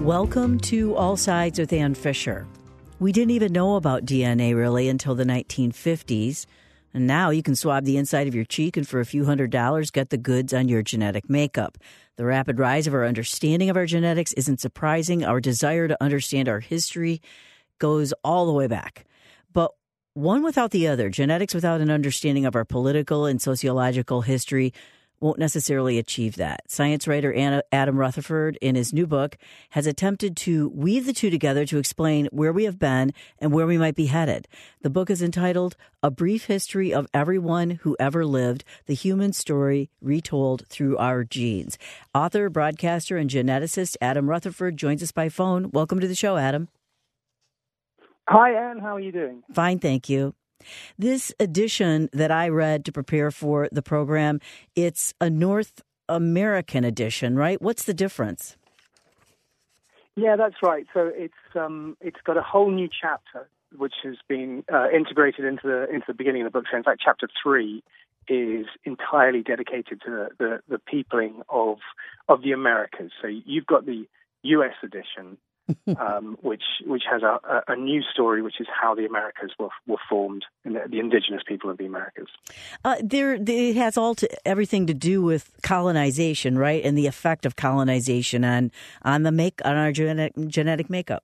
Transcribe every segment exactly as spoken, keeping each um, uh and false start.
Welcome to All Sides with Ann Fisher. We didn't even know about D N A really until the nineteen fifties. And now you can swab the inside of your cheek and for a few hundred dollars get the goods on your genetic makeup. The rapid rise of our understanding of our genetics isn't surprising. Our desire to understand our history goes all the way back. But one without the other, genetics without an understanding of our political and sociological history, won't necessarily achieve that. Science writer Anna, Adam Rutherford, in his new book, has attempted to weave the two together to explain where we have been and where we might be headed. The book is entitled A Brief History of Everyone Who Ever Lived, the Human Story Retold Through Our Genes. Author, broadcaster, and geneticist Adam Rutherford joins us by phone. Welcome to the show, Adam. Hi, Anne. How are you doing? Fine, thank you. This edition that I read to prepare for the program, it's a North American edition, right? What's the difference? Yeah, that's right. So it's um, it's got a whole new chapter which has been uh, integrated into the into the beginning of the book. So in fact, chapter three is entirely dedicated to the, the, the peopling of of the Americas. So you've got the U S edition. um, which which has a, a new story, which is how the Americas were, were formed, and the, the indigenous people of the Americas. Uh, there, it has all to, everything to do with colonization, right, and the effect of colonization on on the make on our genetic genetic makeup.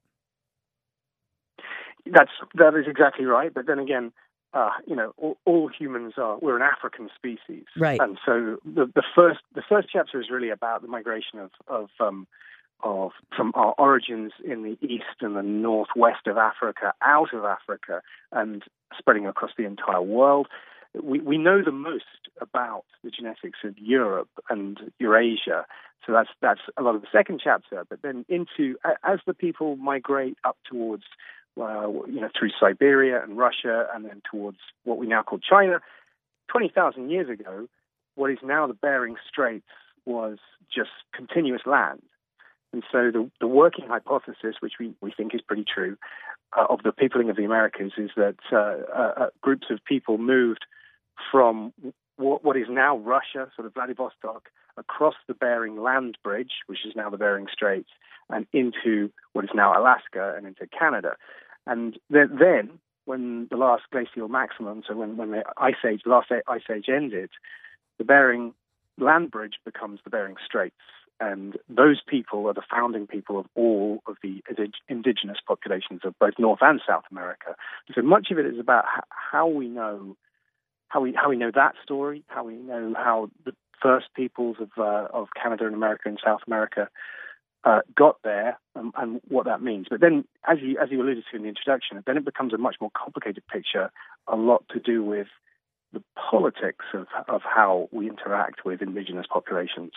That's that is exactly right. But then again, uh, you know, all, all humans are we're an African species, right? And so the, the first the first chapter is really about the migration of of um, of from our origins in the east and the northwest of Africa, out of Africa, and spreading across the entire world. We we know the most about the genetics of Europe and Eurasia, so that's that's a lot of the second chapter. But then into as the people migrate up towards, uh, you know, through Siberia and Russia, and then towards what we now call China, twenty thousand years ago, what is now the Bering Straits was just continuous land. And so the, the working hypothesis, which we, we think is pretty true, uh, of the peopling of the Americas is that uh, uh, groups of people moved from w- what is now Russia, sort of Vladivostok, across the Bering Land Bridge, which is now the Bering Straits, and into what is now Alaska and into Canada. And th- then, when the last glacial maximum, so when, when the ice age, last ice age ended, the Bering Land Bridge becomes the Bering Straits. And those people are the founding people of all of the indigenous populations of both North and South America. So much of it is about how we know, how we how we know that story, how we know how the first peoples of uh, of Canada and America and South America uh, got there, and, and what that means. But then, as you as you alluded to in the introduction, then it becomes a much more complicated picture, a lot to do with the politics of of how we interact with indigenous populations.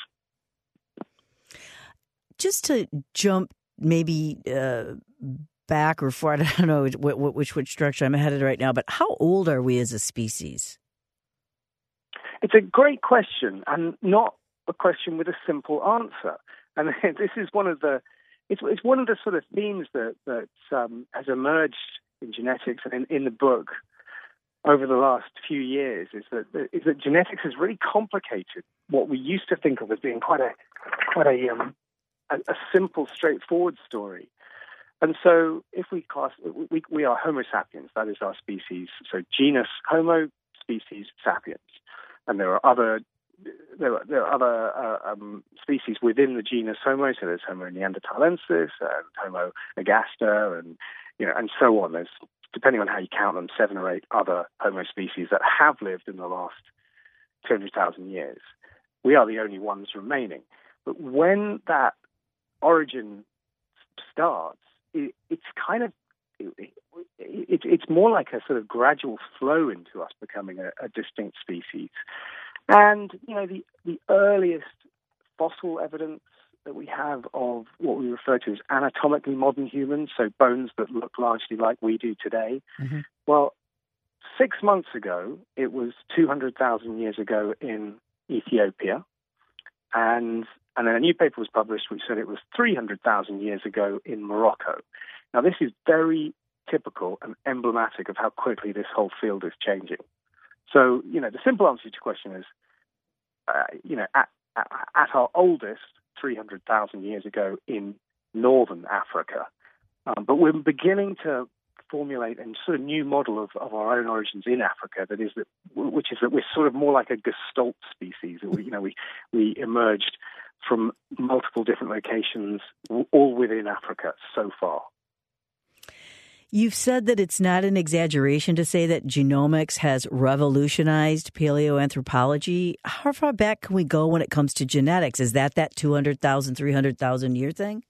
Just to jump maybe uh, back or forward, I don't know which, which which direction I'm headed right now, but how old are we as a species? It's a great question, and not a question with a simple answer. And this is one of the it's, it's one of the sort of themes that that um, has emerged in genetics and in, in the book over the last few years. Is that is that genetics has really complicated what we used to think of as being quite a quite a um, A, a simple, straightforward story. And so if we class, we, we are Homo sapiens, that is our species. So genus Homo, species sapiens. And there are other there are, there are other uh, um, species within the genus Homo. So there's Homo neanderthalensis and Homo agaster and, you know, and so on. There's, depending on how you count them, seven or eight other Homo species that have lived in the last two hundred thousand years. We are the only ones remaining. But when that origin starts, it, it's kind of it, it, it's more like a sort of gradual flow into us becoming a, a distinct species. And you know, the the earliest fossil evidence that we have of what we refer to as anatomically modern humans, so bones that look largely like we do today. Mm-hmm. Well, six months ago, it was two hundred thousand years ago in Ethiopia, and And then a new paper was published which said it was three hundred thousand years ago in Morocco. Now, this is very typical and emblematic of how quickly this whole field is changing. So, you know, the simple answer to your question is, uh, you know, at, at, at our oldest, three hundred thousand years ago in northern Africa. Um, but we're beginning to formulate a sort of new model of, of our own origins in Africa. That is that, which is that we're sort of more like a gestalt species. We, you know, we we emerged from multiple different locations, all within Africa so far. You've said that it's not an exaggeration to say that genomics has revolutionized paleoanthropology. How far back can we go when it comes to genetics? Is that that two hundred thousand, three hundred thousand year thing?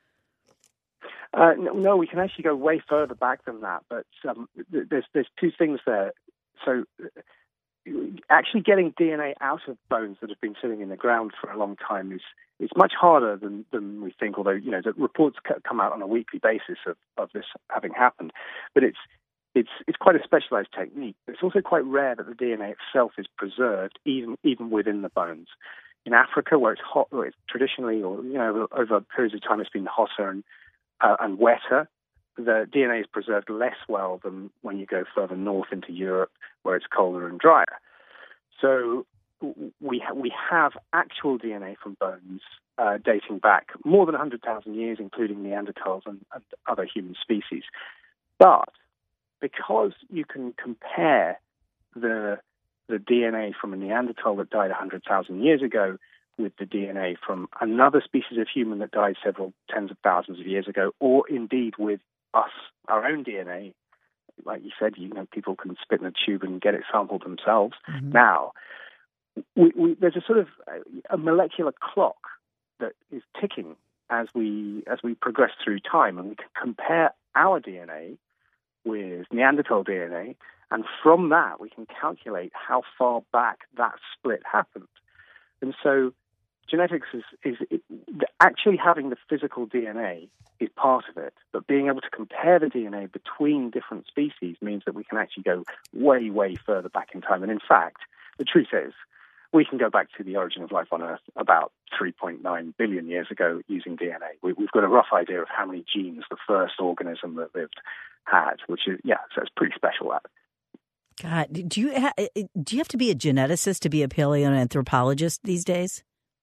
Uh, no, no, we can actually go way further back than that. But um, there's there's two things there. So actually getting D N A out of bones that have been sitting in the ground for a long time is it's much harder than, than we think, although, you know, the reports come out on a weekly basis of, of this having happened. But it's it's it's quite a specialized technique. It's also quite rare that the D N A itself is preserved, even even within the bones. In Africa, where it's hot, where it's traditionally, or, you know, over periods of time it's been hotter and, uh, and wetter, the D N A is preserved less well than when you go further north into Europe, where it's colder and drier. So we ha- we have actual D N A from bones uh, dating back more than one hundred thousand years, including Neanderthals and, and other human species. But because you can compare the the D N A from a Neanderthal that died one hundred thousand years ago with the D N A from another species of human that died several tens of thousands of years ago, or indeed with us, our own D N A, like you said, you know, people can spit in a tube and get it sampled themselves. Mm-hmm. Now, we, we, there's a sort of a, a molecular clock that is ticking as we as we progress through time, and we can compare our D N A with Neanderthal D N A, and from that we can calculate how far back that split happened. And so genetics is, is it, actually having the physical D N A is part of it, but being able to compare the D N A between different species means that we can actually go way, way further back in time. And in fact, the truth is, we can go back to the origin of life on Earth about three point nine billion years ago using D N A. We, we've got a rough idea of how many genes the first organism that lived had, which is, yeah, so it's pretty special, that. God, do you ha- do you have to be a geneticist to be a paleoanthropologist these days?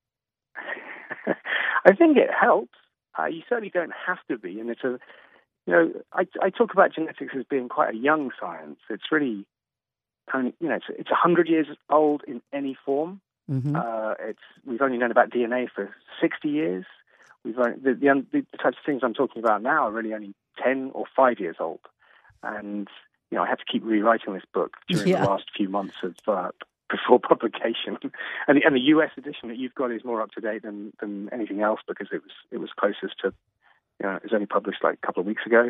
I think it helps. Uh, you certainly don't have to be, and it's a, you know, I, I talk about genetics as being quite a young science. It's really, only, you know, it's it's a hundred years old in any form. Mm-hmm. Uh, it's we've only known about D N A for sixty years. We've only, the, the the types of things I'm talking about now are really only ten or five years old, and you know, I had to keep rewriting this book during yeah. the last few months of uh, before publication. And the, and the U S edition that you've got is more up to date than, than anything else because it was it was closest to, you know, it was only published like a couple of weeks ago.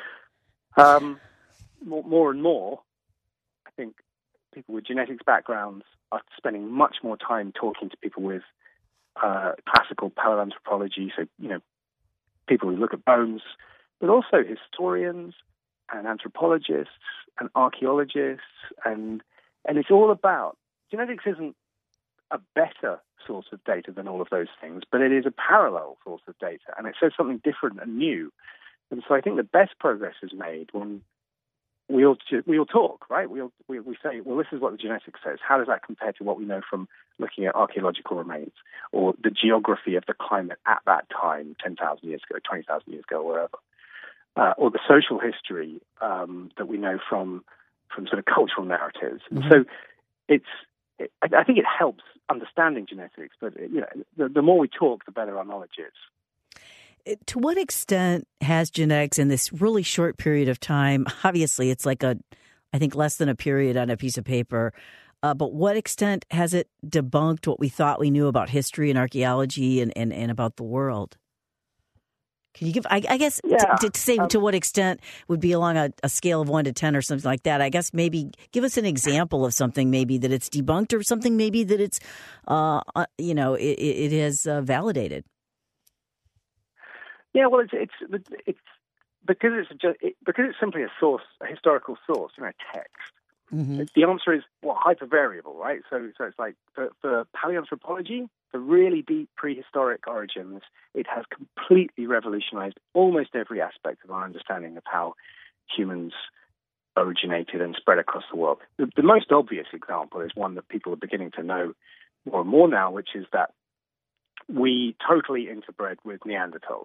Um, more, more and more, I think people with genetics backgrounds are spending much more time talking to people with uh, classical paleoanthropology, so, you know, people who look at bones, but also historians and anthropologists and archaeologists, and and it's all about, genetics isn't a better source of data than all of those things, but it is a parallel source of data, and it says something different and new. And so I think the best progress is made when we all we all talk, right? We all, we we say, well, this is what the genetics says. How does that compare to what we know from looking at archaeological remains or the geography of the climate at that time, ten thousand years ago, twenty thousand years ago, wherever? Uh, or the social history um, that we know from from sort of cultural narratives. Mm-hmm. And so it's, it, I, I think it helps understanding genetics, but you know, the, the more we talk, the better our knowledge is. To what extent has genetics in this really short period of time, obviously it's like a, I think less than a period on a piece of paper, uh, but what extent has it debunked what we thought we knew about history and archaeology and, and, and about the world? Can you give, I, I guess, yeah, to, to say um, to what extent would be along a, a scale of one to ten or something like that. I guess maybe give us an example of something maybe that it's debunked or something maybe that it's, uh, uh, you know, it, it is uh, validated. Yeah, well, it's it's it's because it's just it, because it's simply a source, a historical source, you know, text. Mm-hmm. The answer is well, hypervariable, right? So, so it's like for, for paleoanthropology, for really deep prehistoric origins, it has completely revolutionized almost every aspect of our understanding of how humans originated and spread across the world. The, the most obvious example is one that people are beginning to know more and more now, which is that we totally interbred with Neanderthals.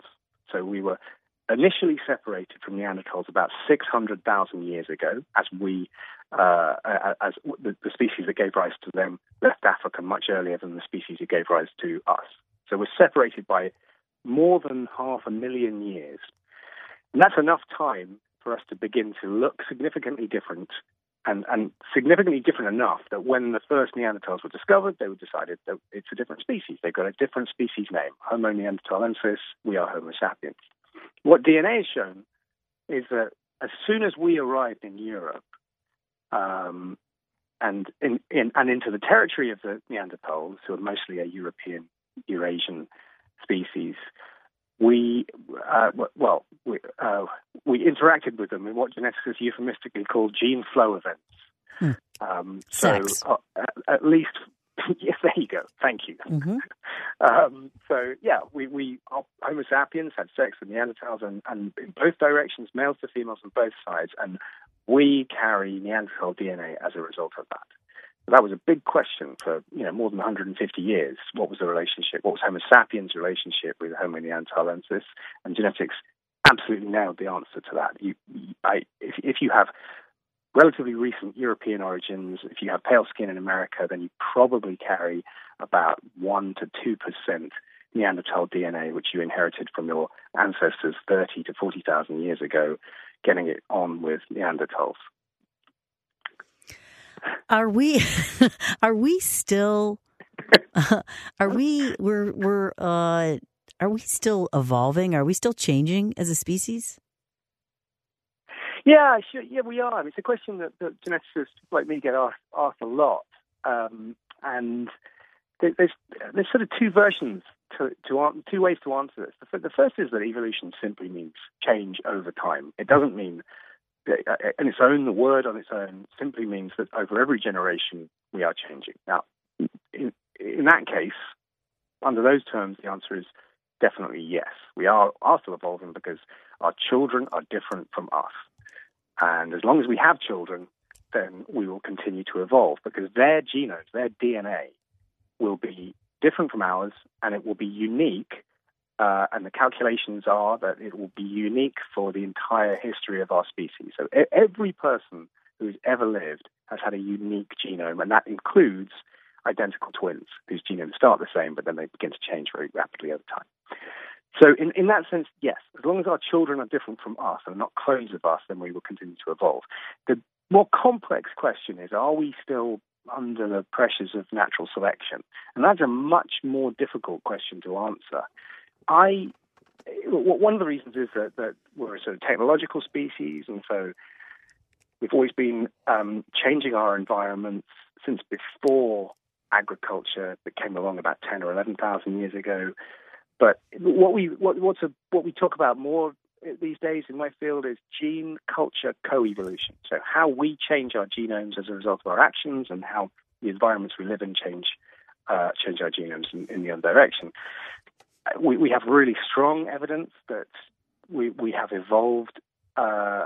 So we were initially separated from Neanderthals about six hundred thousand years ago, as we, uh, as the, the species that gave rise to them left Africa much earlier than the species that gave rise to us. So we're separated by more than half a million years. And that's enough time for us to begin to look significantly different, and, and significantly different enough that when the first Neanderthals were discovered, they were decided that it's a different species. They've got a different species name, Homo neanderthalensis, we are Homo sapiens. What D N A has shown is that as soon as we arrived in Europe um, and in, in and into the territory of the Neanderthals, who are mostly a European, Eurasian species, we uh, well we, uh, we interacted with them in what geneticists euphemistically call gene flow events. Hmm. Um, so uh, at, at least. Yes, there you go. Thank you. Mm-hmm. um, so, yeah, we, we our Homo sapiens had sex with Neanderthals, and, and in both directions, males to females on both sides, and we carry Neanderthal D N A as a result of that. So that was a big question for you know more than one hundred fifty years. What was the relationship? What was Homo sapiens' relationship with Homo neanderthalensis? And genetics absolutely nailed the answer to that. You, I, if, if you have relatively recent European origins, if you have pale skin in America, then you probably carry about one to two percent Neanderthal D N A, which you inherited from your ancestors thirty to forty thousand years ago, getting it on with Neanderthals. Are we? Are we still? Uh, are we? We're we're. Uh, are we still evolving? Are we still changing as a species? Yeah, sure. Yeah, we are. I mean, it's a question that, that geneticists like me get asked, asked a lot, um, and there's there's sort of two versions to, to two ways to answer this. The, the first is that evolution simply means change over time. It doesn't mean, that, on its own, the word on its own simply means that over every generation we are changing. Now, in in that case, under those terms, the answer is definitely yes. We are are still evolving because our children are different from us. And as long as we have children, then we will continue to evolve because their genomes, their D N A, will be different from ours, and it will be unique. Uh, and the calculations are that it will be unique for the entire history of our species. So e- every person who's ever lived has had a unique genome, and that includes identical twins whose genomes start the same, but then they begin to change very rapidly over time. So in, in that sense, yes, as long as our children are different from us and not clones of us, then we will continue to evolve. The more complex question is, are we still under the pressures of natural selection? And that's a much more difficult question to answer. I, one of the reasons is that, that we're a sort of technological species, and so we've always been um, changing our environments since before agriculture that came along about ten or eleven thousand years ago. But what we what what's a, what we talk about more these days in my field is gene culture coevolution. So how we change our genomes as a result of our actions, and how the environments we live in change uh, change our genomes in, in the other direction. We we have really strong evidence that we we have evolved uh,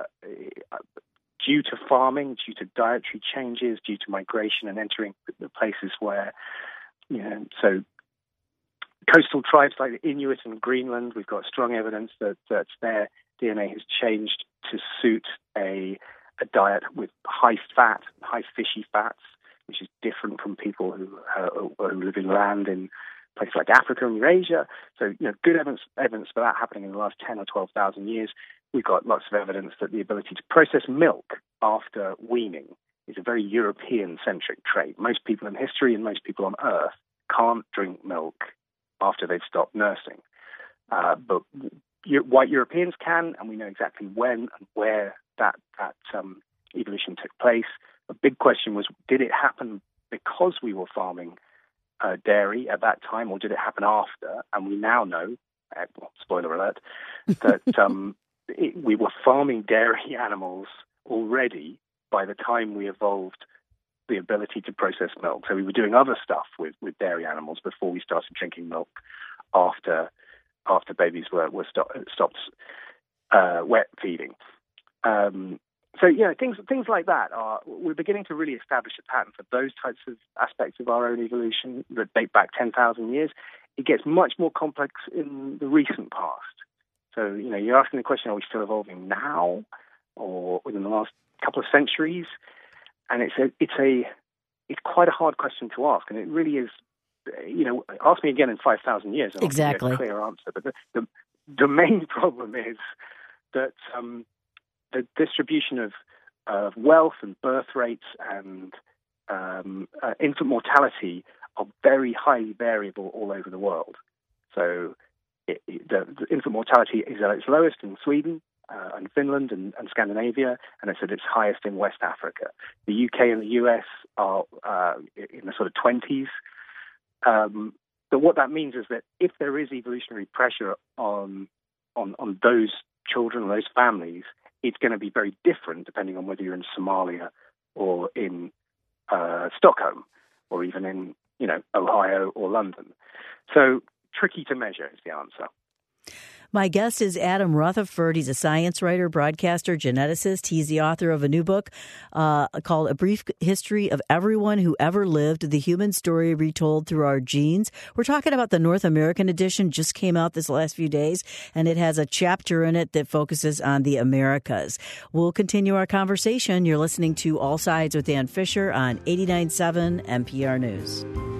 due to farming, due to dietary changes, due to migration and entering the places where you know so. Coastal tribes like the Inuit in Greenland, we've got strong evidence that, that their D N A has changed to suit a, a diet with high fat, high fishy fats, which is different from people who, uh, who live inland in places like Africa and Eurasia. So, you know, good evidence, evidence for that happening in the last ten or twelve thousand years. We've got lots of evidence that the ability to process milk after weaning is a very European-centric trait. Most people in history and most people on Earth can't drink milk after they've stopped nursing. Uh, but white Europeans can, and we know exactly when and where that, that um, evolution took place. A big question was, did it happen because we were farming uh, dairy at that time, or did it happen after? And we now know, uh, well, spoiler alert, that um, it, we were farming dairy animals already by the time we evolved the ability to process milk. So we were doing other stuff with, with dairy animals before we started drinking milk after after babies were, were stop, stopped uh, wet feeding. Um, so, you know, things things like that are, we're beginning to really establish a pattern for those types of aspects of our own evolution that date back ten thousand years. It gets much more complex in the recent past. So, you know, you're asking the question, are we still evolving now or within the last couple of centuries? And it's a, it's a, it's quite a hard question to ask. And it really is, you know, ask me again in five thousand years and exactly. I'll give you a clear answer. But the, the, the main problem is that um, the distribution of, of wealth and birth rates and um, uh, infant mortality are very highly variable all over the world. So it, it, the, the infant mortality is at its lowest in Sweden uh, and Finland and, and Scandinavia, and it's at its highest in West Africa. The U K and the U S are uh, in the sort of twenties. Um, but what that means is that if there is evolutionary pressure on on, on those children, those families, it's going to be very different depending on whether you're in Somalia or in uh, Stockholm or even in, you know, Ohio or London. So tricky to measure is the answer. My guest is Adam Rutherford. He's a science writer, broadcaster, geneticist. He's the author of a new book uh, called A Brief History of Everyone Who Ever Lived, The Human Story Retold Through Our Genes. We're talking about the North American edition, just came out this last few days, and it has a chapter in it that focuses on the Americas. We'll continue our conversation. You're listening to All Sides with Dan Fisher on eighty-nine point seven N P R News.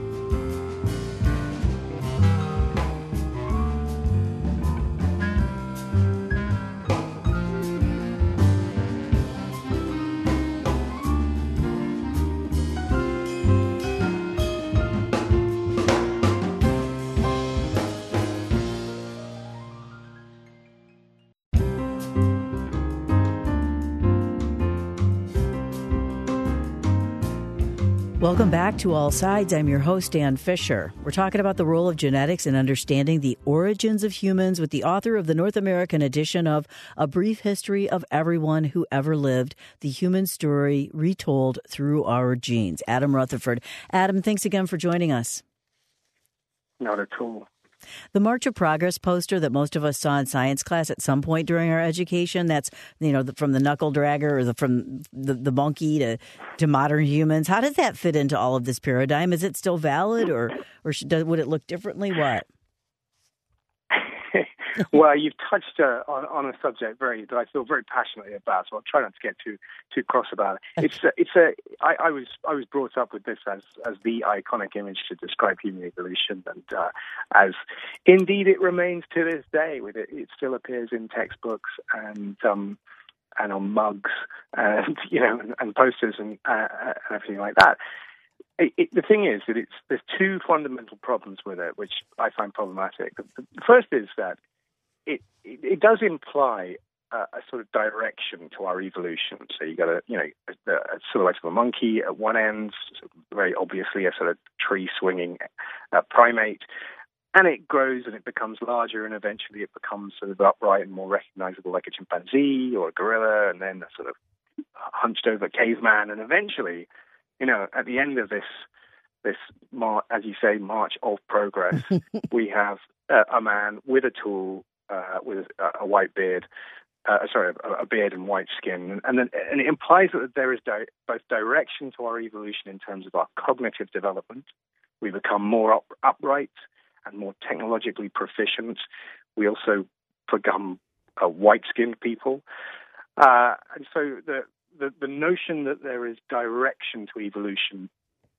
Welcome back to All Sides. I'm your host, Dan Fisher. We're talking about the role of genetics in understanding the origins of humans with the author of the North American edition of A Brief History of Everyone Who Ever Lived, The Human Story Retold Through Our Genes. Adam Rutherford. Adam, thanks again for joining us. Not at all. The March of Progress poster that most of us saw in science class at some point during our education, that's, you know, from the knuckle dragger or the, from the, the monkey to, to modern humans. How does that fit into all of this paradigm? Is it still valid or, or should, would it look differently? What? Well, you've touched uh, on, on a subject very that I feel very passionately about, so I'll try not to get too too cross about it. It's a, it's a I, I was I was brought up with this as as the iconic image to describe human evolution, and uh, as indeed it remains to this day. With it, it still appears in textbooks and um, and on mugs, and you know, and, and posters and, uh, and everything like that. It, it, the thing is that it's there's two fundamental problems with it, which I find problematic. The, the first is that It, it it does imply a, a sort of direction to our evolution. So you got a you know a, a silhouette of a monkey at one end, very obviously a sort of tree swinging uh, primate, and it grows and it becomes larger, and eventually it becomes sort of upright and more recognizable, like a chimpanzee or a gorilla, and then a sort of hunched over caveman, and eventually, you know, at the end of this this mar- as you say march of progress, we have uh, a man with a tool. Uh, with a, a white beard, uh, sorry, a, a beard and white skin, and then and it implies that there is di- both direction to our evolution in terms of our cognitive development. We become more up- upright and more technologically proficient. We also become uh, white-skinned people, uh, and so the, the the notion that there is direction to evolution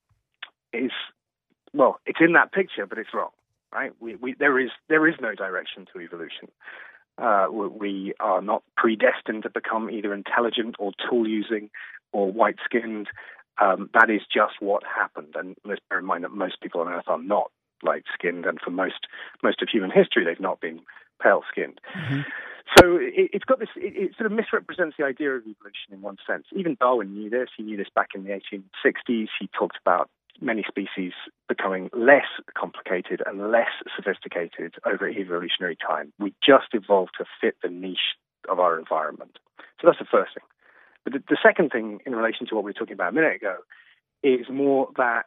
is, well, it's in that picture, but it's wrong. Right, we, we, there is there is no direction to evolution. Uh, we are not predestined to become either intelligent or tool-using or white-skinned. Um, that is just what happened. And let's bear in mind that most people on Earth are not light-skinned, and for most most of human history, they've not been pale-skinned. Mm-hmm. So it, it's got this. It, it sort of misrepresents the idea of evolution in one sense. Even Darwin knew this. He knew this back in the eighteen sixties. He talked about many species becoming less complicated and less sophisticated over evolutionary time. We just evolved to fit the niche of our environment. So that's the first thing. But the, the second thing in relation to what we were talking about a minute ago is more that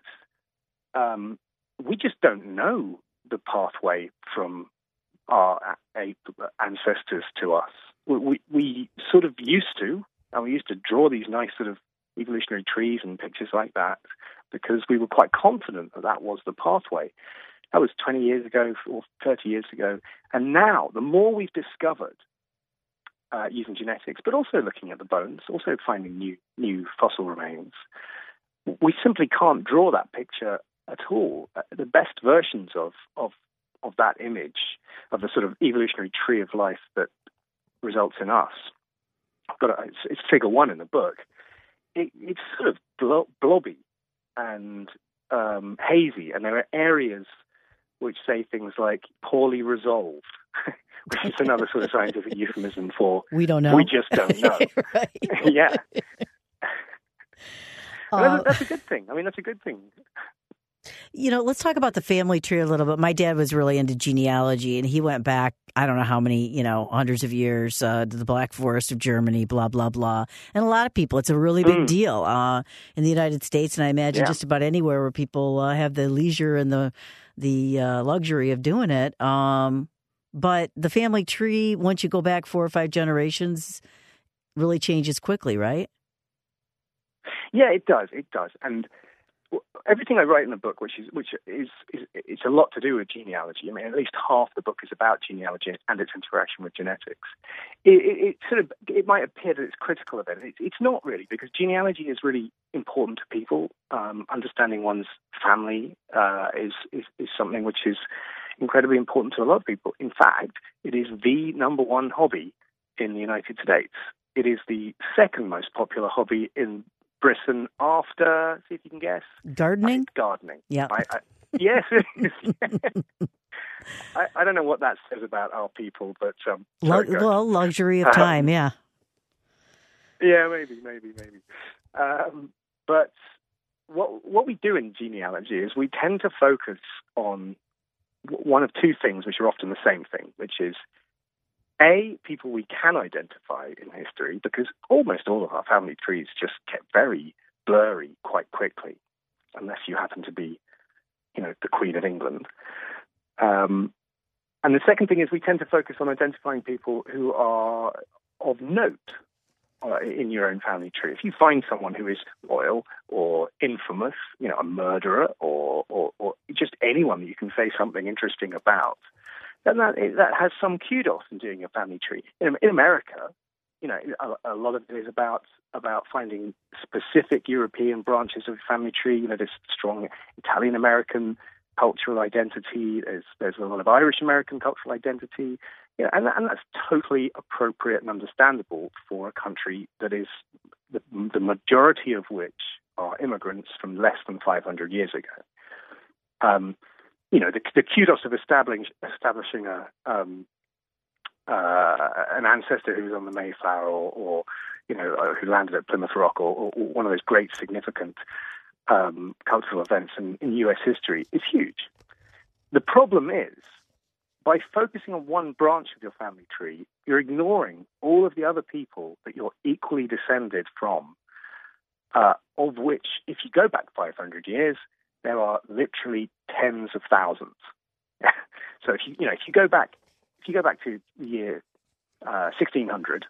um, we just don't know the pathway from our ape ancestors to us. We, we, we sort of used to, and we used to draw these nice sort of evolutionary trees and pictures like that, because we were quite confident that that was the pathway. That was twenty years ago or thirty years ago. And now, the more we've discovered uh, using genetics, but also looking at the bones, also finding new new fossil remains, we simply can't draw that picture at all. Uh, the best versions of, of of that image, of the sort of evolutionary tree of life that results in us, I've got a, it's, it's figure one in the book. It, it's sort of blo- blobby and um, hazy, and there are areas which say things like poorly resolved, which is another sort of scientific euphemism for we don't know. We just don't know. Yeah. Uh, that's, a, that's a good thing. I mean, that's a good thing. You know, let's talk about the family tree a little bit. My dad was really into genealogy, and he went back, I don't know how many, you know, hundreds of years uh, to the Black Forest of Germany, blah, blah, blah. And a lot of people, it's a really big mm. deal uh, in the United States, and I imagine yeah. just about anywhere where people uh, have the leisure and the the uh, luxury of doing it. Um, but the family tree, once you go back four or five generations, really changes quickly, right? Yeah, it does. It does. And everything I write in the book, which is which is, is it's a lot to do with genealogy. I mean, at least half the book is about genealogy and its interaction with genetics. It, it, it sort of it might appear that it's critical of it. It it's not really, because genealogy is really important to people. Um, understanding one's family uh, is, is is something which is incredibly important to a lot of people. In fact, it is the number one hobby in the United States. It is the second most popular hobby in Britain after, see if you can guess. Gardening? Uh, gardening. Yeah. I, I, yes, it is. I, I don't know what that says about our people, but... Um, sorry, Lu- well, luxury of time, um, yeah. Yeah, maybe, maybe, maybe. Um, but what what we do in genealogy is we tend to focus on one of two things, which are often the same thing, which is A, people we can identify in history, because almost all of our family trees just get very blurry quite quickly, unless you happen to be, you know, the Queen of England. Um, and the second thing is we tend to focus on identifying people who are of note uh, in your own family tree. If you find someone who is royal or infamous, you know, a murderer, or, or, or just anyone that you can say something interesting about, then that, that has some kudos in doing a family tree. In, in America, you know, a, a lot of it is about about finding specific European branches of the family tree. You know, there's strong Italian-American cultural identity. There's there's a lot of Irish-American cultural identity. You know, and, and that's totally appropriate and understandable for a country that is the, the majority of which are immigrants from less than five hundred years ago. Um, You know, the, the kudos of establishing establishing a um, uh, an ancestor who was on the Mayflower, or, or you know, uh, who landed at Plymouth Rock, or, or, or one of those great significant um, cultural events in, in U S history is huge. The problem is, by focusing on one branch of your family tree, you're ignoring all of the other people that you're equally descended from, uh, of which, if you go back five hundred years, there are literally tens of thousands. So if you you know if you go back if you go back to the year uh, sixteen hundred,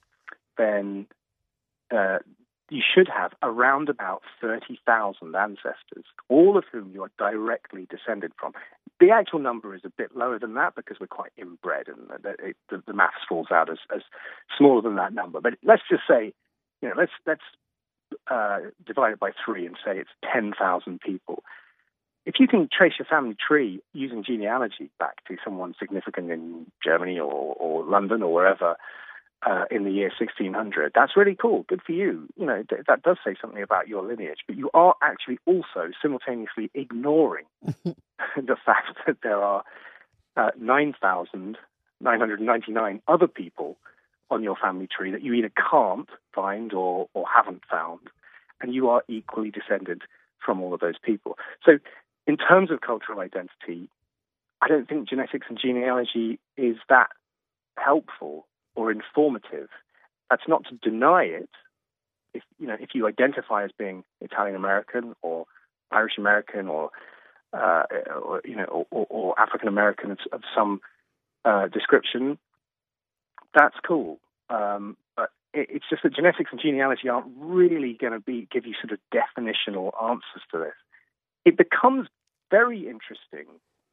then uh, you should have around about thirty thousand ancestors, all of whom you are directly descended from. The actual number is a bit lower than that because we're quite inbred, and the, it, the, the maths falls out as, as smaller than that number. But let's just say, you know, let's let's. Uh, divide it by three and say it's ten thousand people. If you can trace your family tree using genealogy back to someone significant in Germany or, or London or wherever uh, in the year sixteen hundred, that's really cool. Good for you. You know, th- that does say something about your lineage, but you are actually also simultaneously ignoring the fact that there are uh, nine thousand nine hundred ninety-nine other people on your family tree that you either can't find or, or haven't found, and you are equally descended from all of those people. So in terms of cultural identity, I don't think genetics and genealogy is that helpful or informative. That's not to deny it. If you know, if you identify as being Italian American or Irish American or, uh, or you know, or, or African American of, of some uh, description, that's cool, um, but it, it's just that genetics and genealogy aren't really going to be give you sort of definitional answers to this. It becomes very interesting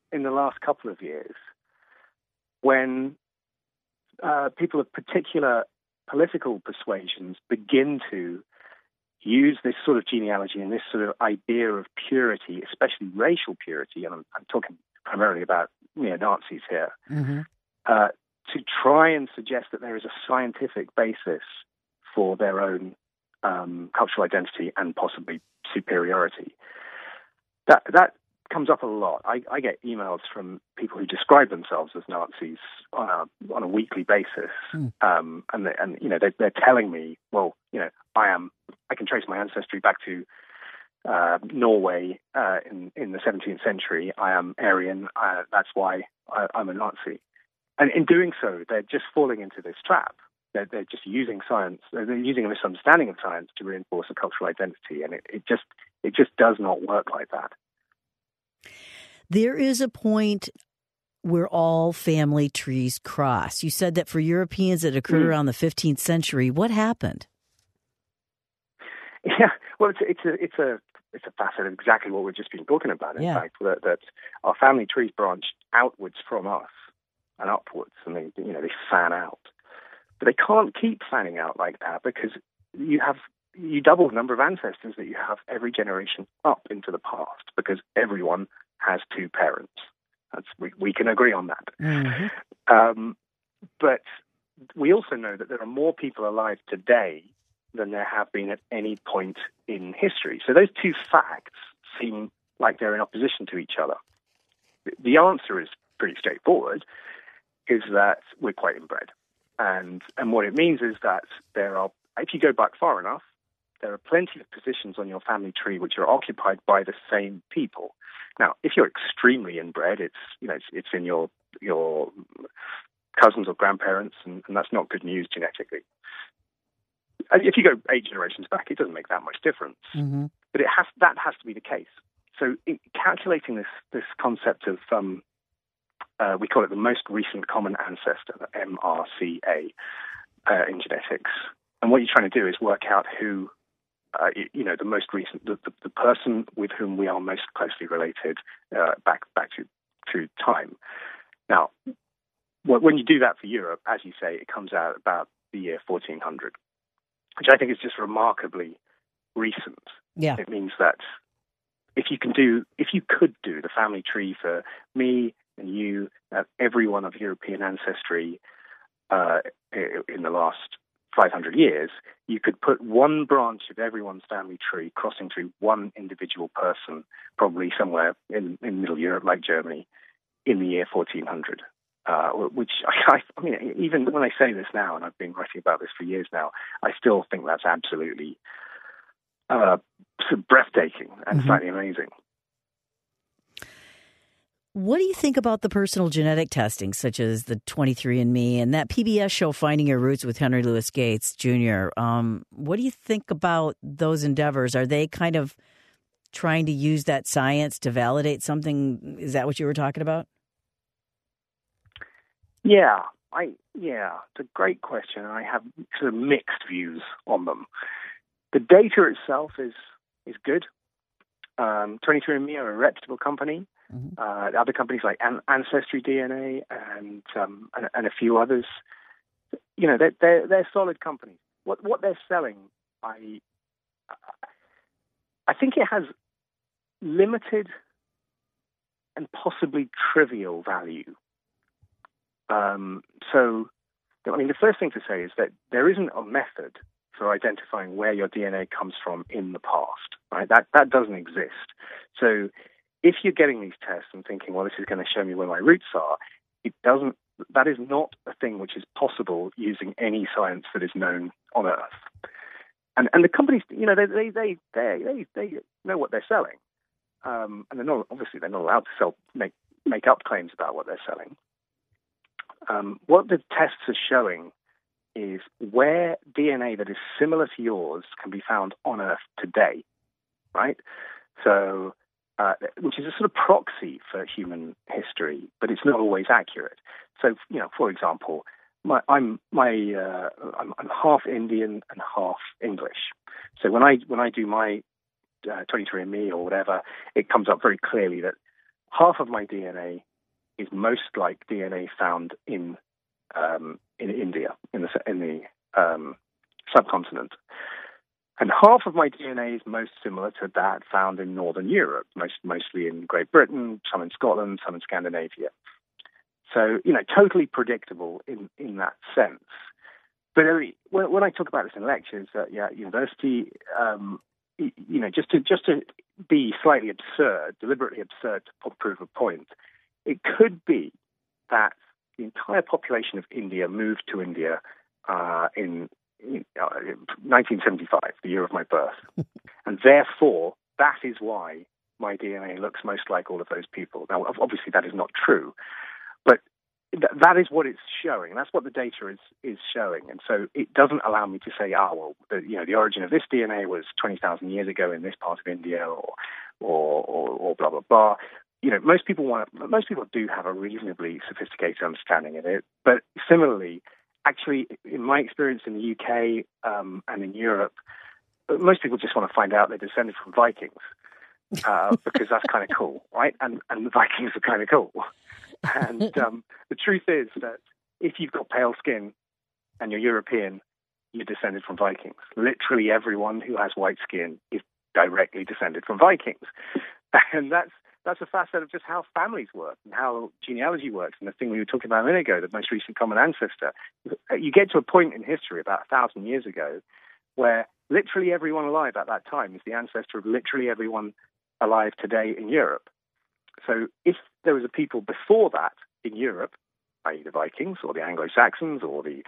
in the last couple of years when uh, people of particular political persuasions begin to use this sort of genealogy and this sort of idea of purity, especially racial purity, and I'm, I'm talking primarily about neo-Nazis here, mm-hmm. uh, to try and suggest that there is a scientific basis for their own um, cultural identity and possibly superiority. That that comes up a lot. I, I get emails from people who describe themselves as Nazis on a on a weekly basis, mm. um, and they, and you know they, they're telling me, well, you know, I am I can trace my ancestry back to uh, Norway uh, in in the seventeenth century. I am Aryan. Uh, that's why I, I'm a Nazi. And in doing so, they're just falling into this trap. They're, they're just using science. They're using a misunderstanding of science to reinforce a cultural identity, and it, it just it just does not work like that. There is a point where all family trees cross. You said that for Europeans it occurred mm. around the fifteenth century. What happened? Yeah, well, it's, it's a it's a it's a facet of exactly what we've just been talking about. In yeah. fact, that, that our family trees branched outwards from us and upwards, and they you know they fan out. But they can't keep fanning out like that because you have you double the number of ancestors that you have every generation up into the past, because everyone has two parents. That's we, we can agree on that. Mm-hmm. Um, but we also know that there are more people alive today than there have been at any point in history. So those two facts seem like they're in opposition to each other. The answer is pretty straightforward, is that we're quite inbred. And and what it means is that there are, if you go back far enough, there are plenty of positions on your family tree which are occupied by the same people. Now, if you're extremely inbred, it's you know it's, it's in your your cousins or grandparents, and, and that's not good news genetically. And if you go eight generations back, it doesn't make that much difference. Mm-hmm. But it has that has to be the case. So, in calculating this this concept of um, Uh, we call it the most recent common ancestor, the M R C A, uh, in genetics. And what you're trying to do is work out who, uh, you, you know, the most recent, the, the, the person with whom we are most closely related uh, back back to through time. Now, when you do that for Europe, as you say, it comes out about the year fourteen hundred, which I think is just remarkably recent. Yeah, it means that if you can do, if you could do the family tree for me and you, uh, everyone of European ancestry uh, in the last five hundred years, you could put one branch of everyone's family tree crossing through one individual person, probably somewhere in, in Middle Europe, like Germany, in the year fourteen hundred. Uh, which, I, I mean, even when I say this now, and I've been writing about this for years now, I still think that's absolutely uh, breathtaking and mm-hmm. slightly amazing. What do you think about the personal genetic testing, such as the twenty-three and me and that P B S show Finding Your Roots with Henry Louis Gates Junior? Um, what do you think about those endeavors? Are they kind of trying to use that science to validate something? Is that what you were talking about? Yeah, I yeah, it's a great question. I have sort of mixed views on them. The data itself is is good. Um, twenty-three and me are a reputable company. Mm-hmm. Uh, other companies like An- Ancestry D N A and, um, and and a few others, you know, they're they're, they're solid companies. What what they're selling, I I think it has limited and possibly trivial value. Um, so, I mean, the first thing to say is that there isn't a method for identifying where your D N A comes from in the past, right? That that doesn't exist. So if you're getting these tests and thinking, well, this is going to show me where my roots are, it doesn't. That is not a thing which is possible using any science that is known on Earth. And and the companies, you know, they they they they they, they know what they're selling, um, and they're not obviously they're not allowed to sell make make up claims about what they're selling. Um, what the tests are showing is where D N A that is similar to yours can be found on Earth today, right? So. Uh, which is a sort of proxy for human history, but it's not always accurate. So, you know, for example, my, I'm my uh, I'm, I'm half Indian and half English. So when I when I do my uh, twenty-three and me or whatever, it comes up very clearly that half of my D N A is most like D N A found in um, in India, in the in the um, subcontinent, and half of my D N A is most similar to that found in Northern Europe, most mostly in Great Britain, some in Scotland, some in Scandinavia. So, you know, totally predictable in, in that sense. But uh, when, when I talk about this in lectures at yeah, university, um, you know, just to just to be slightly absurd, deliberately absurd to prove a point, it could be that the entire population of India moved to India uh, in, in uh, nineteen seventy-five, the year of my birth, and therefore that is why my D N A looks most like all of those people. Now, obviously, that is not true. But th- that is what it's showing. That's what the data is is showing. And so it doesn't allow me to say, ah, well, the, you know, the origin of this D N A was twenty thousand years ago in this part of India, or, or, or, or blah blah blah. You know, most people want. Most people do have a reasonably sophisticated understanding of it. But similarly, actually, in my experience in the U K um, and in Europe, most people just want to find out they're descended from Vikings uh, because that's kind of cool, right? And and the Vikings are kind of cool. And um, the truth is that if you've got pale skin and you're European, you're descended from Vikings. Literally everyone who has white skin is directly descended from Vikings. And that's that's a facet of just how families work and how genealogy works. And the thing we were talking about a minute ago, the most recent common ancestor, you get to a point in history about a thousand years ago where literally everyone alive at that time is the ancestor of literally everyone alive today in Europe. So if there was a people before that in Europe, that is the Vikings or the Anglo-Saxons or the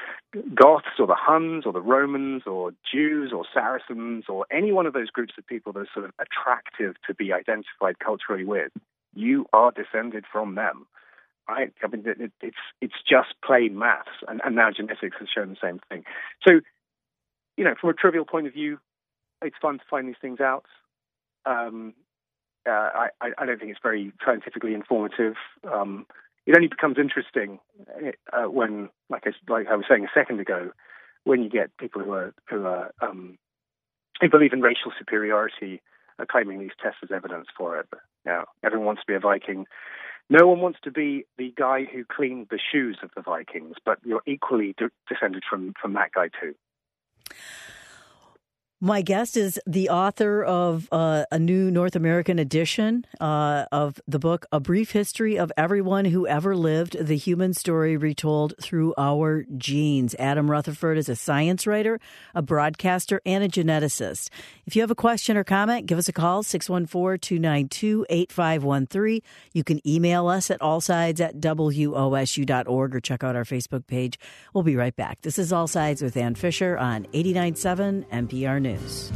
Goths or the Huns or the Romans or Jews or Saracens or any one of those groups of people that are sort of attractive to be identified culturally with, you are descended from them. Right? I mean, it, it's it's just plain maths, and, and now genetics has shown the same thing. So, you know, from a trivial point of view, it's fun to find these things out. Um, Uh, I, I don't think it's very scientifically informative. Um, it only becomes interesting uh, when, like I, like I was saying a second ago, when you get people who are who are um, who believe in racial superiority, are claiming these tests as evidence for it. But now everyone wants to be a Viking. No one wants to be the guy who cleaned the shoes of the Vikings, but you're equally de- descended from from that guy too. My guest is the author of uh, a new North American edition uh, of the book, A Brief History of Everyone Who Ever Lived, The Human Story Retold Through Our Genes. Adam Rutherford is a science writer, a broadcaster, and a geneticist. If you have a question or comment, give us a call, six one four, two nine two, eight five one three. You can email us at allsides at W O S U dot org or check out our Facebook page. We'll be right back. This is All Sides with Ann Fisher on eighty-nine point seven N P R News. News.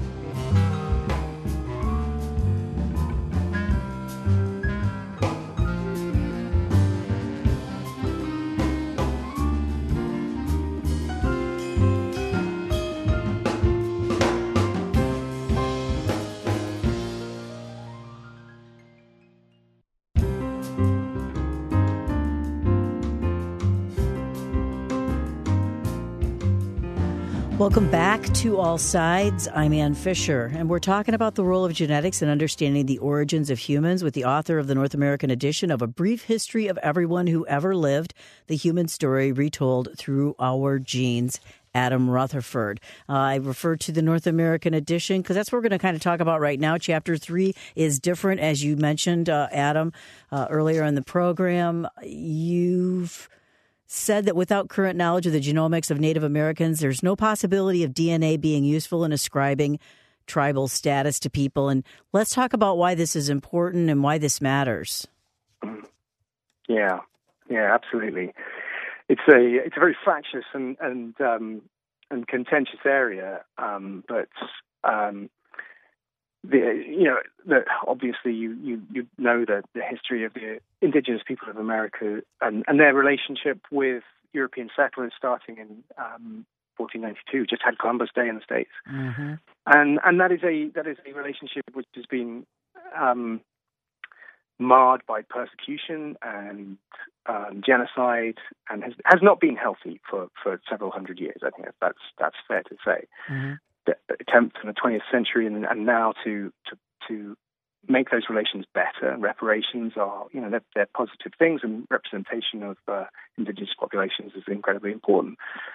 Welcome back to All Sides. I'm Ann Fisher, and we're talking about the role of genetics in understanding the origins of humans with the author of the North American edition of A Brief History of Everyone Who Ever Lived, The Human Story Retold Through Our Genes, Adam Rutherford. Uh, I refer to the North American edition because that's what we're going to kind of talk about right now. Chapter three is different, as you mentioned, uh, Adam, uh, earlier in the program. You've said that without current knowledge of the genomics of Native Americans, there's no possibility of D N A being useful in ascribing tribal status to people. And let's talk about why this is important and why this matters. Yeah, yeah, absolutely. It's a it's a very fractious and and um, and contentious area, um, but um, the you know the, obviously you, you you know the the history of the indigenous people of America and, and their relationship with European settlers starting in um, fourteen ninety-two. Just had Columbus Day in the States, mm-hmm. and and that is a that is a relationship which has been um, marred by persecution and um, genocide, and has has not been healthy for, for several hundred years. I think that's that's fair to say. Mm-hmm. The attempts in the twentieth century and, and now to to to make those relations better. Reparations are, you know, they're, they're positive things, and representation of uh, indigenous populations is incredibly important.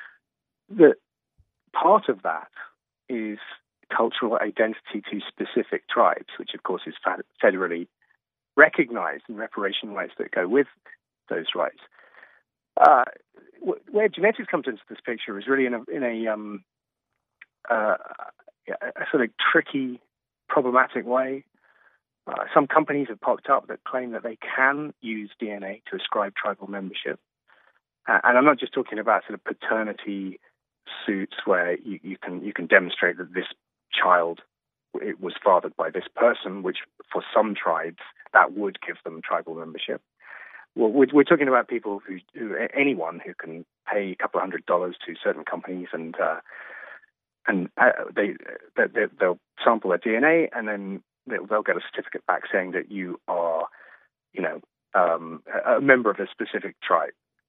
The part of that is cultural identity to specific tribes, which of course is federally recognized, and reparation rights that go with those rights. Uh, where genetics comes into this picture is really in a, in a, um, uh, a sort of tricky, problematic way. Uh, some companies have popped up that claim that they can use D N A to ascribe tribal membership. Uh, and I'm not just talking about sort of paternity suits where you, you can you can demonstrate that this child it was fathered by this person, which for some tribes that would give them tribal membership. Well, we're, we're talking about people who, who anyone who can pay a couple of hundred dollars to certain companies and uh, and uh, they, they they'll sample their D N A and then they'll, they'll get a certificate back saying that you are, you know, um, a member of a specific tribe.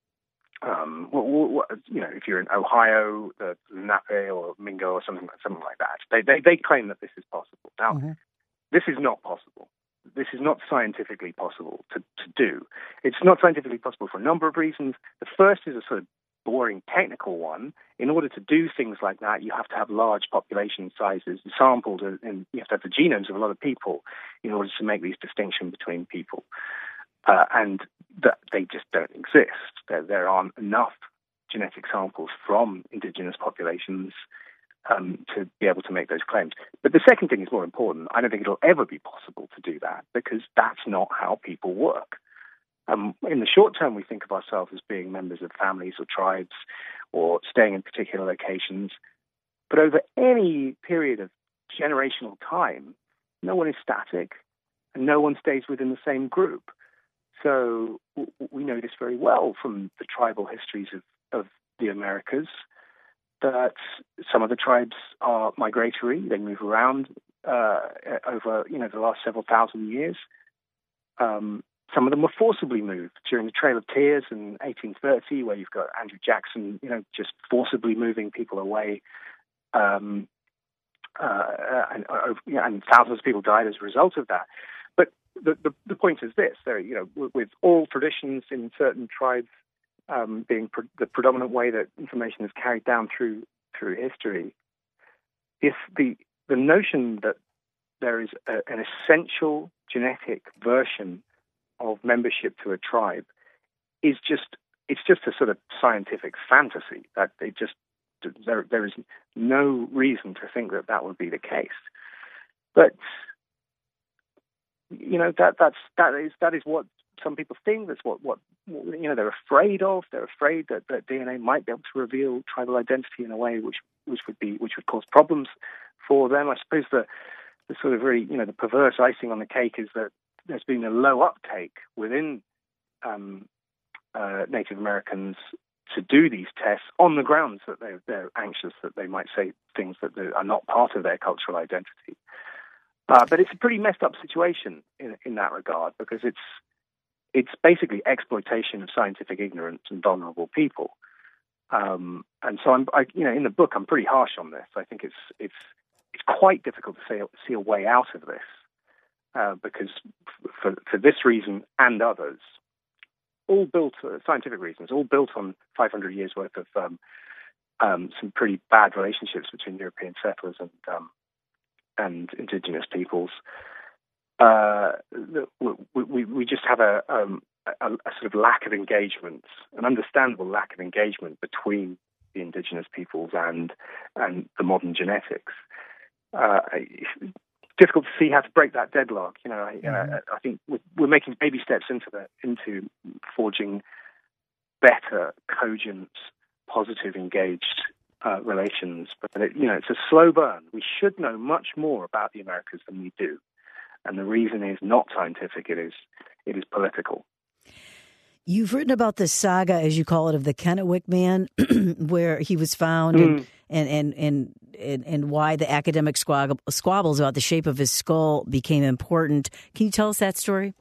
Um, well, well, you know, if you're in Ohio, the Lenape or Mingo or something, something like that, they, they they claim that this is possible. Now, mm-hmm. This is not possible. This is not scientifically possible to, to do. It's not scientifically possible for a number of reasons. The first is a sort of boring technical one. In order to do things like that, you have to have large population sizes, sampled, and you have to have the genomes of a lot of people in order to make these distinctions between people. Uh, and that they just don't exist. There, there aren't enough genetic samples from indigenous populations um, to be able to make those claims. But the second thing is more important. I don't think it'll ever be possible to do that because that's not how people work. Um, in the short term, we think of ourselves as being members of families or tribes or staying in particular locations. But over any period of generational time, no one is static and no one stays within the same group. So we know this very well from the tribal histories of, of the Americas, that some of the tribes are migratory. They move around uh, over, you know, the last several thousand years. Um, some of them were forcibly moved during the Trail of Tears in eighteen thirty, where you've got Andrew Jackson, you know, just forcibly moving people away. Um, uh, and, uh, and thousands of people died as a result of that. But the, the, the point is this: there, you know, with, with all traditions in certain tribes um, being pre- the predominant way that information is carried down through through history, if the the notion that there is a, an essential genetic version of membership to a tribe is just it's just a sort of scientific fantasy that it just there there is no reason to think that that would be the case. But you know that that's that is that is what some people think. That's what what you know they're afraid of. They're afraid that, that D N A might be able to reveal tribal identity in a way which which would be which would cause problems for them. I suppose the the sort of very you know the perverse icing on the cake is that there's been a low uptake within um, uh, Native Americans to do these tests on the grounds that they're, they're anxious that they might say things that are not part of their cultural identity. Uh, but it's a pretty messed up situation in, in that regard because it's it's basically exploitation of scientific ignorance and vulnerable people. Um, and so I'm, I, you know, in the book I'm pretty harsh on this. I think it's it's it's quite difficult to see, see a way out of this. Uh, because for, for this reason and others, all built, uh, scientific reasons, all built on five hundred years worth of um, um, some pretty bad relationships between European settlers and um, and indigenous peoples. Uh, we, we, we just have a, um, a, a sort of lack of engagement, an understandable lack of engagement between the indigenous peoples and and the modern genetics. Uh, difficult to see how to break that deadlock. You know, I, mm-hmm. uh, I think we're, we're making baby steps into the into forging better, cogent, positive, engaged uh, relations. But it, you know, it's a slow burn. We should know much more about the Americas than we do, and the reason is not scientific. It is it is political. You've written about the saga, as you call it, of the Kennewick Man, where he was found, mm. and, and, and, and, and why the academic squabble, squabbles about the shape of his skull became important. Can you tell us that story?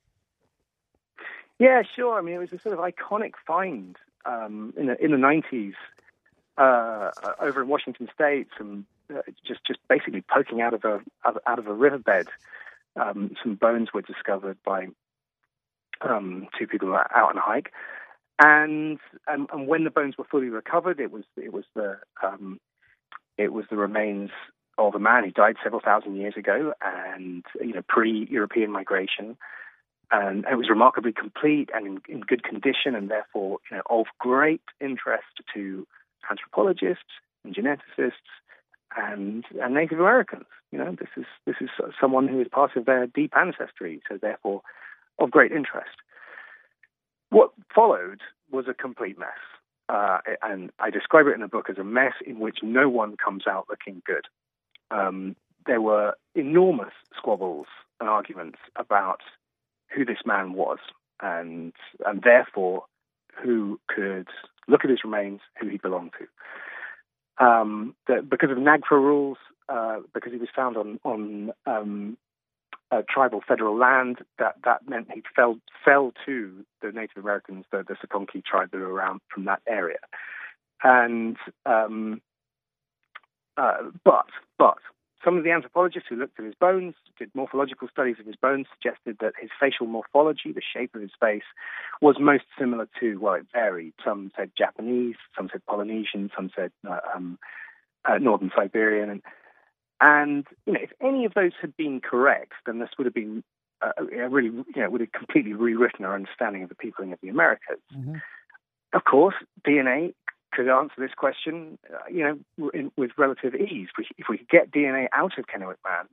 Yeah, sure. I mean, it was a sort of iconic find um, in the in the nineties uh, over in Washington State, and uh, just just basically poking out of a out of a riverbed. um, some bones were discovered by um, two people who were out on a hike. And, and and when the bones were fully recovered, it was it was the um, it was the remains of a man who died several thousand years ago, and you know pre-European migration, and it was remarkably complete and in, in good condition, and therefore you know of great interest to anthropologists and geneticists and and Native Americans. You know this is this is someone who is part of their deep ancestry, so therefore of great interest. What followed was a complete mess, uh, and I describe it in the book as a mess in which no one comes out looking good. Um, there were enormous squabbles and arguments about who this man was, and and therefore who could look at his remains, who he belonged to. Um, the, because of NAGPRA rules, uh, because he was found on on um, Uh, tribal federal land, that, that meant he fell fell to the Native Americans, the, the Sakonki tribe that were around from that area. And um, uh, but but some of the anthropologists who looked at his bones, did morphological studies of his bones, suggested that his facial morphology, the shape of his face, was most similar to, well, it varied. Some said Japanese, some said Polynesian, some said uh, um, uh, Northern Siberian, and And, you know, if any of those had been correct, then this would have been uh, really, you know, would have completely rewritten our understanding of the peopling of the Americas. Mm-hmm. Of course, D N A could answer this question, uh, you know, in, with relative ease. If we, if we could get D N A out of Kennewick Man,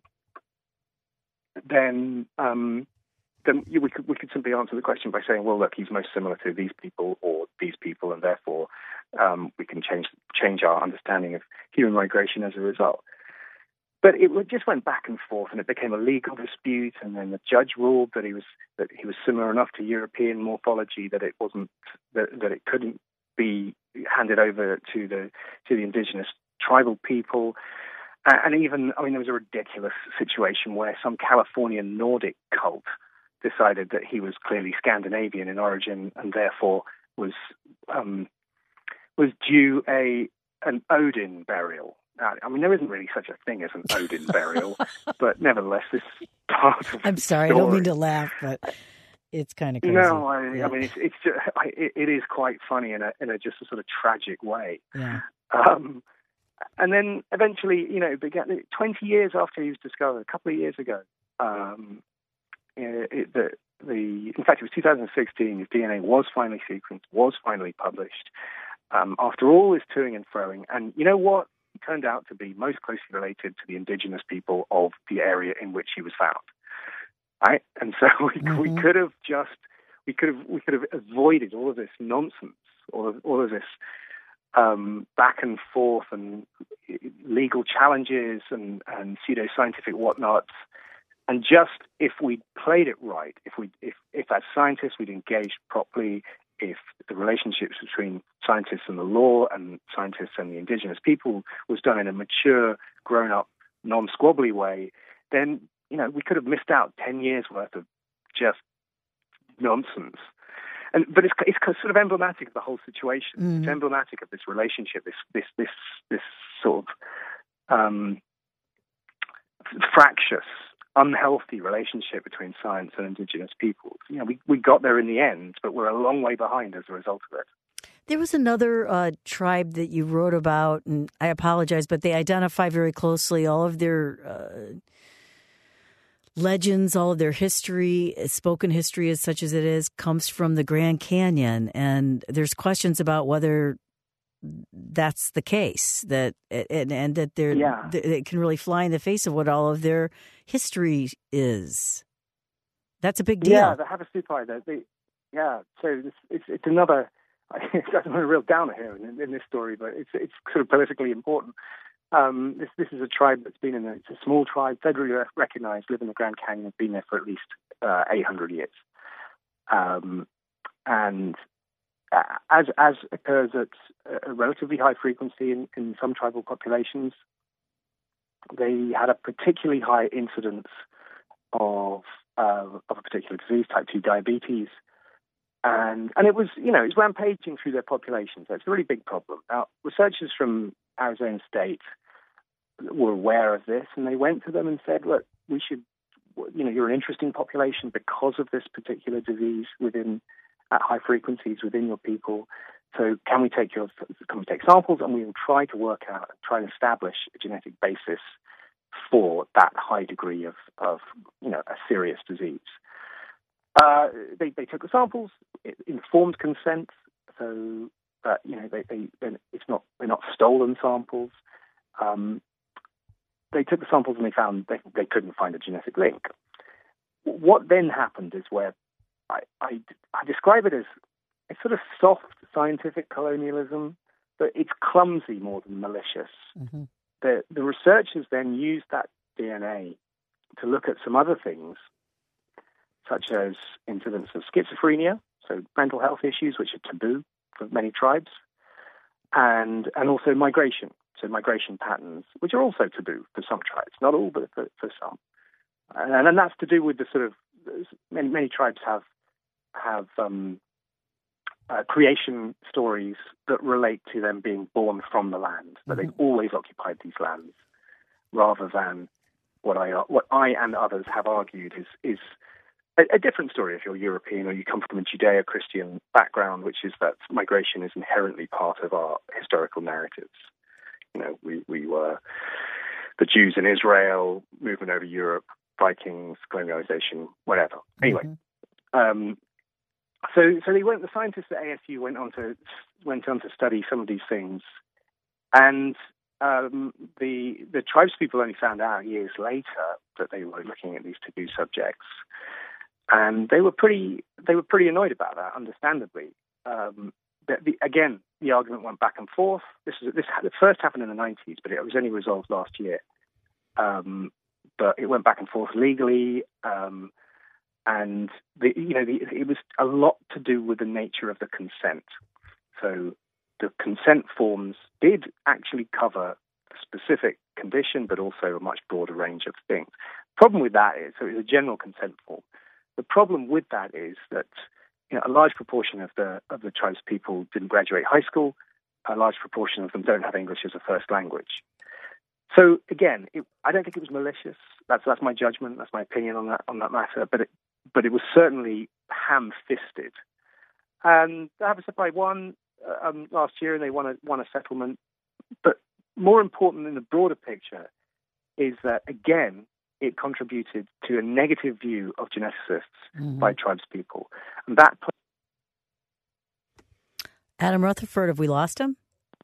then um, then we could we could simply answer the question by saying, well, look, he's most similar to these people or these people, and therefore um, we can change change our understanding of human migration as a result. But it just went back and forth, and it became a legal dispute. And then the judge ruled that he was that he was similar enough to European morphology that it wasn't that, that it couldn't be handed over to the to the indigenous tribal people. Uh, and even, I mean, there was a ridiculous situation where some Californian Nordic cult decided that he was clearly Scandinavian in origin, and therefore was um, was due a an Odin burial. I mean, there isn't really such a thing as an Odin burial, but nevertheless, this part of I'm sorry, story, I don't mean to laugh, but it's kind of crazy. No, I, yeah. I mean, it's, it's just, it, it is quite funny in a in a just a sort of tragic way. Yeah. Um, and then eventually, you know, began twenty years after he was discovered, a couple of years ago. Um, it, the the in fact, it was two thousand sixteen. His D N A was finally sequenced, was finally published. Um, after all this toing and froing, and you know what? He turned out to be most closely related to the indigenous people of the area in which he was found. Right, and so we, mm-hmm. we could have just we could have we could have avoided all of this nonsense, all of all of this um, back and forth and legal challenges and, and pseudoscientific whatnots. And just if we played it right, if we if if as scientists we'd engaged properly, if the relationships between scientists and the law and scientists and the indigenous people was done in a mature, grown-up, non-squabbly way, then, you know, we could have missed out ten years worth of just nonsense. And but it's it's sort of emblematic of the whole situation. Mm. It's emblematic of this relationship, this this this this sort of um, fractious, unhealthy relationship between science and indigenous peoples. You know, we, we got there in the end, but we're a long way behind as a result of it. There was another uh, tribe that you wrote about, and I apologize, but they identify very closely all of their uh, legends, all of their history, spoken history as such as it is, comes from the Grand Canyon. And there's questions about whether that's the case, that and, and that they're yeah. they can really fly in the face of what all of their history is. That's a big deal. Yeah, the Havasupai, the, the yeah. So this, it's it's another. It's a real downer here in, in this story, but it's it's sort of politically important. Um, this this is a tribe that's been in a, it's a small tribe, federally recognized, live in the Grand Canyon, have been there for at least uh, eight hundred years, um, and. Uh, as as occurs at a relatively high frequency in, in some tribal populations, they had a particularly high incidence of uh, of a particular disease, type two diabetes, and and it was you know it was rampaging through their population. So it's a really big problem. Now, researchers from Arizona State were aware of this, and they went to them and said, "Look, we should you know, you're an interesting population because of this particular disease within at high frequencies within your people. So can we take your can we take samples and we will try to work out, try and establish a genetic basis for that high degree of, of you know, a serious disease. Uh, they, they took the samples, it informed consent, so that you know they, they, they it's not they're not stolen samples. Um, they took the samples and they found they, they couldn't find a genetic link. What then happened is where I, I, I describe it as a sort of soft scientific colonialism, but it's clumsy more than malicious. Mm-hmm. The, the researchers then used that D N A to look at some other things, such as incidence of schizophrenia, so mental health issues which are taboo for many tribes, and and also migration, so migration patterns, which are also taboo for some tribes, not all, but for, for some. And, and that's to do with the sort of, many, many tribes have, have um, uh, creation stories that relate to them being born from the land, that mm-hmm. they've always occupied these lands, rather than what I what I and others have argued is is a, a different story if you're European or you come from a Judeo-Christian background, which is that migration is inherently part of our historical narratives. You know, we, we were the Jews in Israel, movement over Europe, Vikings, colonialization, whatever. Anyway, mm-hmm. um, so so they went. The scientists at A S U went on to went on to study some of these things, and um, the the tribespeople only found out years later that they were looking at these taboo subjects, and they were pretty they were pretty annoyed about that, understandably. Um, the, the, again, the argument went back and forth. This was this had, it first happened in the nineties, but it was only resolved last year. Um, but it went back and forth legally, um, and the, you know the, it was a lot to do with the nature of the consent. So the consent forms did actually cover a specific condition, but also a much broader range of things. The problem with that is, so it's a general consent form. The problem with that is that you know, a large proportion of the of the tribes people didn't graduate high school. A large proportion of them don't have English as a first language. So again, it, I don't think it was malicious. That's that's my judgment. That's my opinion on that on that matter. But it but it was certainly ham-fisted. And the Happy Supply won um, last year, and they won a won a settlement. But more important in the broader picture is that again, it contributed to a negative view of geneticists mm-hmm. by tribes people, and that. Adam Rutherford, have we lost him?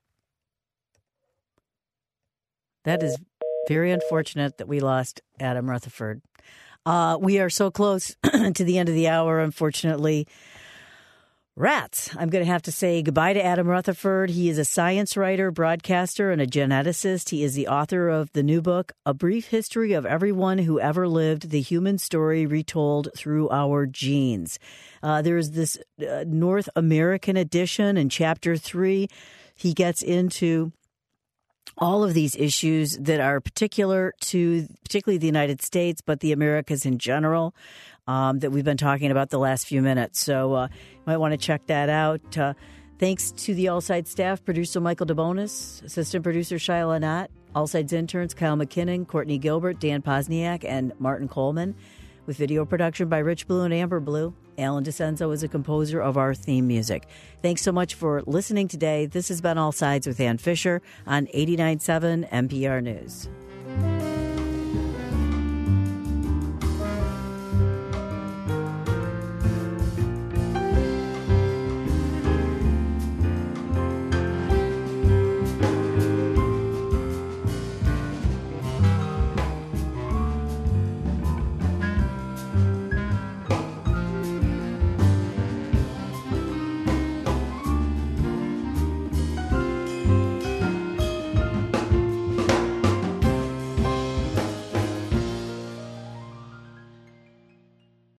That is very unfortunate that we lost Adam Rutherford. Uh, we are so close to the end of the hour, unfortunately. Rats. I'm going to have to say goodbye to Adam Rutherford. He is a science writer, broadcaster, and a geneticist. He is the author of the new book, A Brief History of Everyone Who Ever Lived, The Human Story Retold Through Our Genes. Uh, there's this uh, North American edition. In chapter three, he gets into all of these issues that are particular to particularly the United States, but the Americas in general, um, that we've been talking about the last few minutes. So uh, you might want to check that out. Uh, thanks to the All Sides staff, producer Michael DeBonis, assistant producer Shyla Knott, All Sides interns Kyle McKinnon, Courtney Gilbert, Dan Posniak, and Martin Coleman, with video production by Rich Blue and Amber Blue. Alan DeCenzo is a composer of our theme music. Thanks so much for listening today. This has been All Sides with Ann Fisher on eighty-nine point seven N P R News.